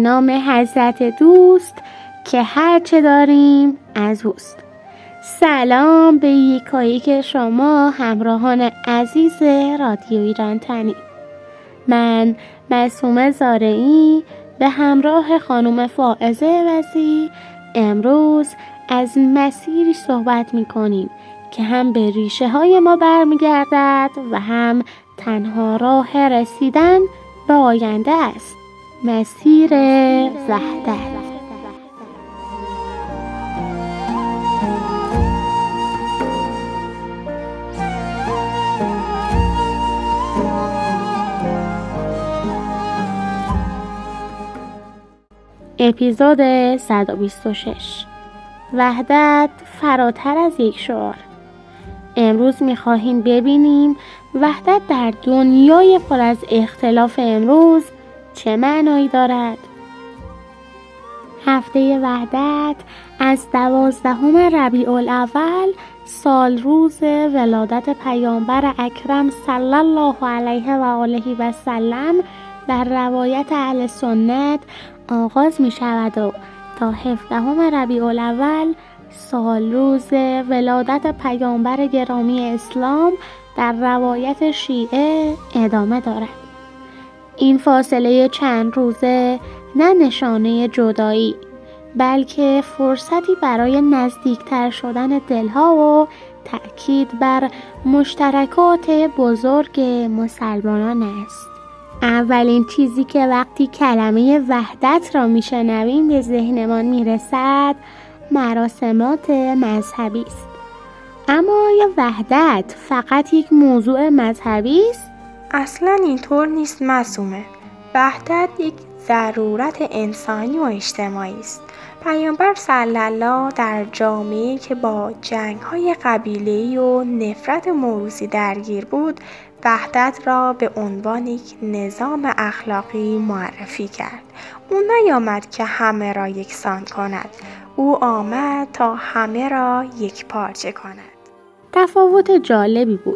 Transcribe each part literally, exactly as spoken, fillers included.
نام حضرت دوست که هرچه داریم از اوست. سلام به یکایی که شما همراهان عزیز رادیو ایران تنی. من معصومه زارعی به همراه خانم فائزه وزی امروز از مسیری صحبت می کنیم که هم به ریشه های ما برمیگردد و هم تنها راه رسیدن به آینده است. مسیر وحدت. اپیزود صد و بیست و شش. وحدت فراتر از یک شعار. امروز می‌خواهیم ببینیم وحدت در دنیای پر از اختلاف امروز چه معنایی دارد. هفته وحدت از دوازدهم ربیع الاول سال روز ولادت پیامبر اکرم صلی الله علیه و آله و سلم در روایت اهل سنت آغاز می شود و تا هفدهم ربیع الاول سال روز ولادت پیامبر گرامی اسلام در روایت شیعه ادامه دارد. این فاصله چند روزه نه نشانه جدایی بلکه فرصتی برای نزدیکتر شدن دلها و تأکید بر مشترکات بزرگ مسلمانان است. اولین چیزی که وقتی کلمه وحدت را میشنویم به ذهنمان میرسد مراسمات مذهبی است. اما آیا وحدت فقط یک موضوع مذهبی است؟ اصلا اینطور نیست معصومه. وحدت یک ضرورت انسانی و اجتماعی است. پیامبر صلی الله در جامعه‌ای که با جنگ‌های قبیله‌ای و نفرت موروثی درگیر بود، وحدت را به عنوان یک نظام اخلاقی معرفی کرد. او نیامد که همه را یکسان کند. او آمد تا همه را یک پارچه کند. تفاوت جالبی بود.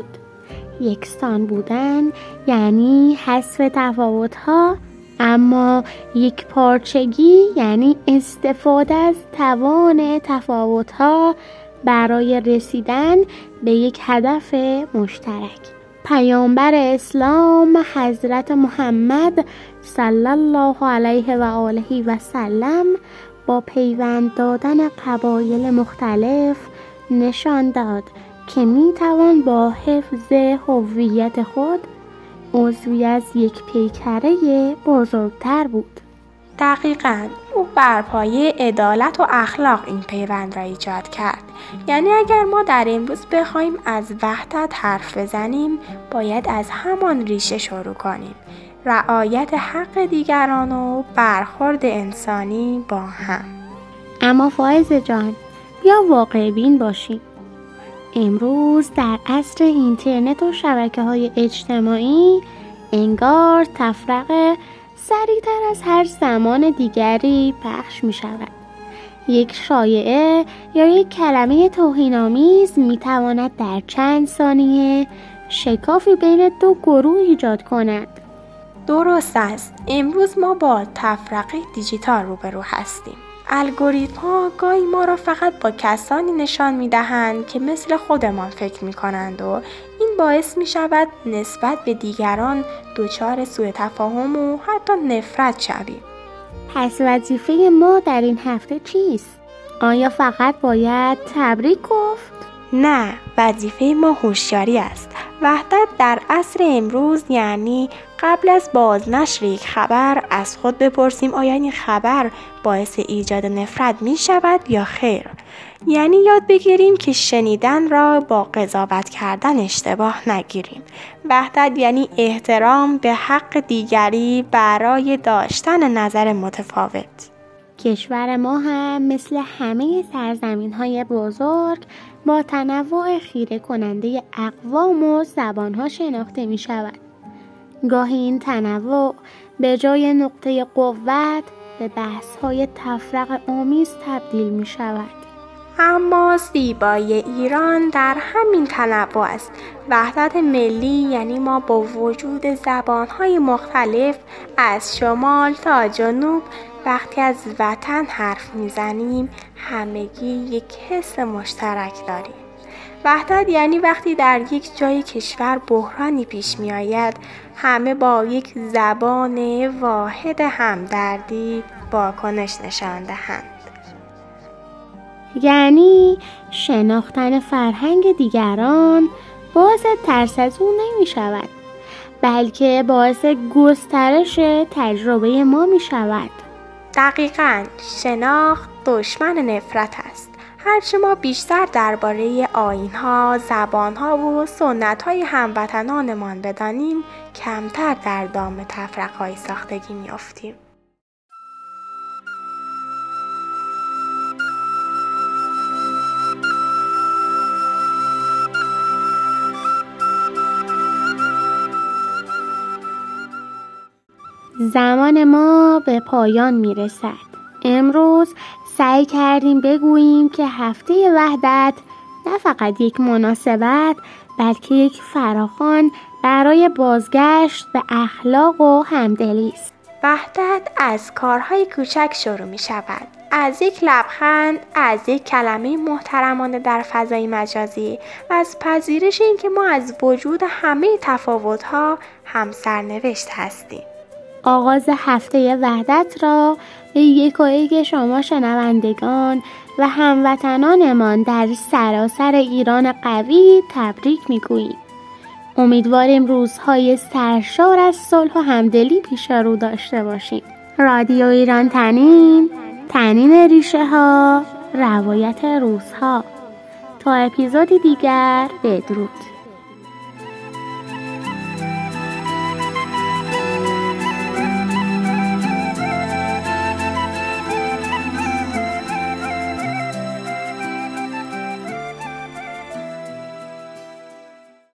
یکسان بودن یعنی حذف تفاوت‌ها، اما یک پارچگی یعنی استفاده از توان تفاوت‌ها برای رسیدن به یک هدف مشترک. پیامبر اسلام حضرت محمد صلی الله علیه و آله و سلم با پیوند دادن قبایل مختلف نشان داد که می توان با حفظ هویت خود عضوی از یک پیکره بزرگتر بود. دقیقاً او بر پایه عدالت و اخلاق این پیوند را ایجاد کرد. یعنی اگر ما در امروز بخوایم از وحدت حرف بزنیم باید از همان ریشه شروع کنیم. رعایت حق دیگران و برخورد انسانی با هم. اما فائزه جان بیا واقع بین باشیم. امروز در عصر اینترنت و شبکه‌های اجتماعی انگار تفرقه سریعتر از هر زمان دیگری پخش می شود. یک شایعه یا یک کلمه توهین‌آمیز می تواند در چند ثانیه شکافی بین دو گروه ایجاد کند. درست است. امروز ما با تفرقه دیجیتال روبرو هستیم. الگوریتم‌ها گاهی ما را فقط با کسانی نشان می‌دهند که مثل خودمان فکر می‌کنند و این باعث می‌شود نسبت به دیگران دچار سوء تفاهم و حتی نفرت شویم. پس وظیفه ما در این هفته چیست؟ آیا فقط باید تبریک گفت؟ نه، وظیفه ما هوشیاری است. وحدت در عصر امروز یعنی قبل از بازنشر یک خبر از خود بپرسیم آیا این خبر باعث ایجاد نفرت می شود یا خیر. یعنی یاد بگیریم که شنیدن را با قضاوت کردن اشتباه نگیریم. وحدت یعنی احترام به حق دیگری برای داشتن نظر متفاوت. کشور ما هم مثل همه سرزمین‌های بزرگ با تنوع خیره کننده اقوام و زبان‌ها شناخته می شود. گاهی این تنوع به جای نقطه قوت به بحث‌های تفرقه آمیز تبدیل می شود. اما زیبایی ایران در همین تنوع است. وحدت ملی یعنی ما با وجود زبان‌های مختلف از شمال تا جنوب وقتی از وطن حرف میزنیم همگی یک حس مشترک داریم. وحدت یعنی وقتی در یک جای کشور بحرانی پیش می آید همه با یک زبان واحد همدردی واکنش نشان دهند. یعنی شناختن فرهنگ دیگران باعث ترس از او نمی شود، بلکه باعث گسترش تجربه ما می شود. دقیقاً، شناخت دشمن نفرت است. هرچه ما بیشتر درباره آیین‌ها، زبان‌ها و سنت‌های هموطنانمان بدانیم، کمتر در دام تفرقه‌های ساختگی می‌افتیم. زمان ما به پایان میرسد. امروز سعی کردیم بگوییم که هفته وحدت نه فقط یک مناسبت بلکه یک فراخوان برای بازگشت به اخلاق و همدلی است. وحدت از کارهای کوچک شروع می شود. از یک لبخند، از یک کلمه محترمانه در فضای مجازی و از پذیرش این که ما از وجود همه تفاوت‌ها هم سرنوشت هستیم. آغاز هفته وحدت را به یک و یک شما شنوندگان و هموطنانمان در سراسر ایران قوی تبریک می‌گوییم. امیدواریم روزهای سرشار از صلح و همدلی پیش رو داشته باشیم. رادیو ایران تنین، تنین ریشه ها، روایت روزها. تا اپیزودی دیگر، بدرود.